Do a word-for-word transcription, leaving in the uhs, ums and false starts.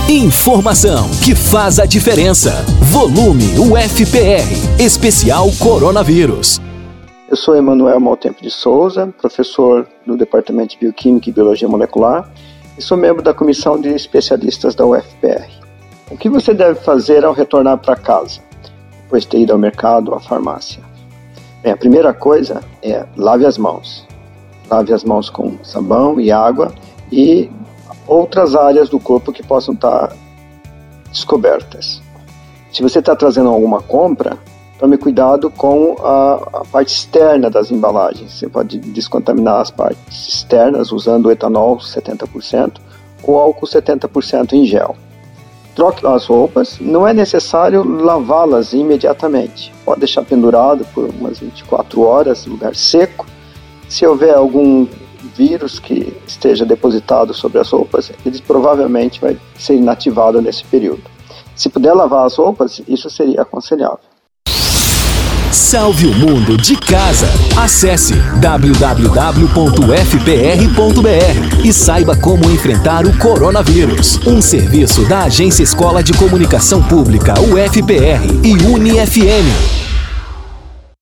Informação que faz a diferença. Volume U F P R, especial Coronavírus. Eu sou Emanuel Maltempo de Souza, professor no Departamento de Bioquímica e Biologia Molecular e sou membro da Comissão de Especialistas da U F P R. O que você deve fazer ao retornar para casa, depois de ter ido ao mercado ou à farmácia? Bem, a primeira coisa é lave as mãos. Lave as mãos com sabão e água e outras áreas do corpo que possam estar descobertas. Se você está trazendo alguma compra, tome cuidado com a, a parte externa das embalagens. Você pode descontaminar as partes externas usando etanol setenta por cento ou álcool setenta por cento em gel. Troque as roupas, não é necessário lavá-las imediatamente. Pode deixar pendurado por umas vinte e quatro horas, em lugar seco. Se houver algum vírus que esteja depositado sobre as roupas, ele provavelmente vai ser inativado nesse período. Se puder lavar as roupas, isso seria aconselhável. Salve o mundo de casa. Acesse w w w ponto u f p r ponto b r e saiba como enfrentar o coronavírus. Um serviço da Agência Escola de Comunicação Pública U F P R e UniFM.